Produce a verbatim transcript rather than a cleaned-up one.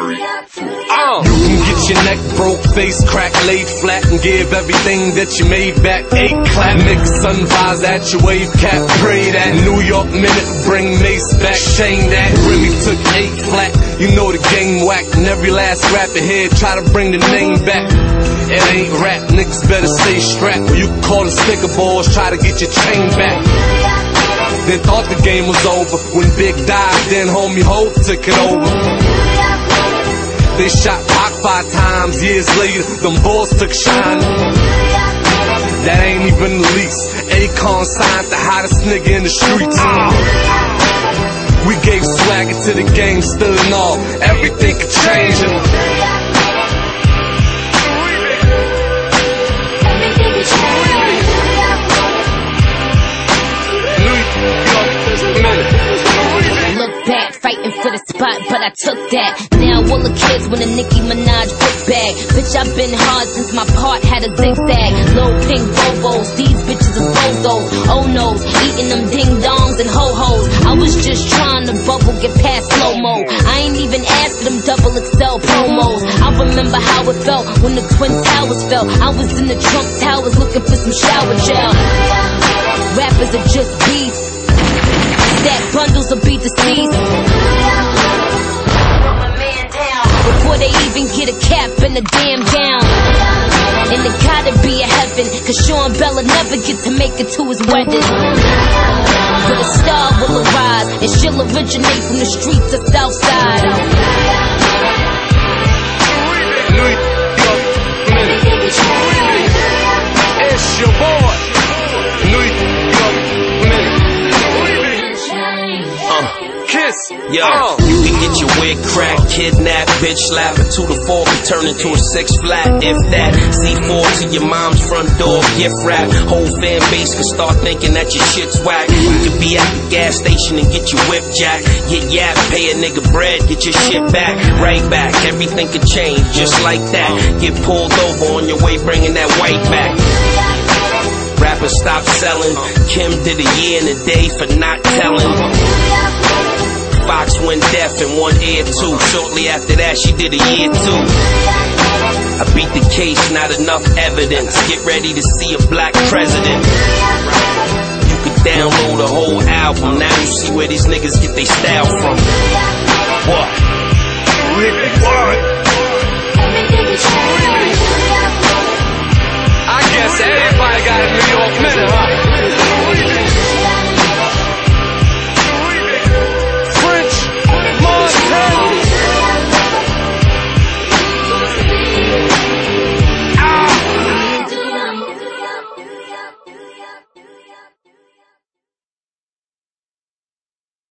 Uh. You can get your neck broke, face cracked, laid flat, and give everything that you made back. Eight clap, nigga sun visor at your wave cap. Pray that New York minute, bring Mace back. Shame that Remy took eight flat. You know the game whack, and every last rapper here try to bring the name back. It ain't rap, niggas better stay strapped. Or you can call the sticker balls, try to get your chain back. Then thought the game was over. When Big died, then homie Hope took it over. They shot Pac five times, years later, them balls took shine. That ain't even the least. Akon signed the hottest nigga in the streets. We gave swagger to the game, still and all. Everything could change. And fighting for the spot, but I took that. Now all the kids want a Nicki Minaj book bag. Bitch, I've been hard since my part had a zigzag. Low pink Volvos, these bitches are bozos. Oh no's, eating them ding-dongs and ho-hos. I was just trying to bubble, get past slow-mo. I ain't even asked for them double X L promos. I remember how it felt when the Twin Towers fell. I was in the Trump Towers looking for some shower gel. Rappers are just beefs. Stack bundles will be deceased. Before they even get a cap and a damn gown. And it gotta be a heaven, cause Sean Bella never get to make it to his wedding. But a star will arise, and she'll originate from the streets of Southside. New York minute. It's your boy. New York minute. Kiss. Yo, uh. You can get your wig cracked, kidnapped, bitch slap, a two to four can turn into a six flat. If that, C four to your mom's front door, gift wrap. Whole fan base can start thinking that your shit's whack. You could be at the gas station and get your whip jack. Get yap, pay a nigga bread, get your shit back. Right back, everything could change just like that. Get pulled over on your way bringing that white back. Rappers stop selling. Kim did a year and a day for not telling. Fox went deaf in one ear too. Shortly after that, she did a year too. I beat the case, not enough evidence. Get ready to see a black president. You could download a whole album. Now you see where these niggas get their style from. What? What?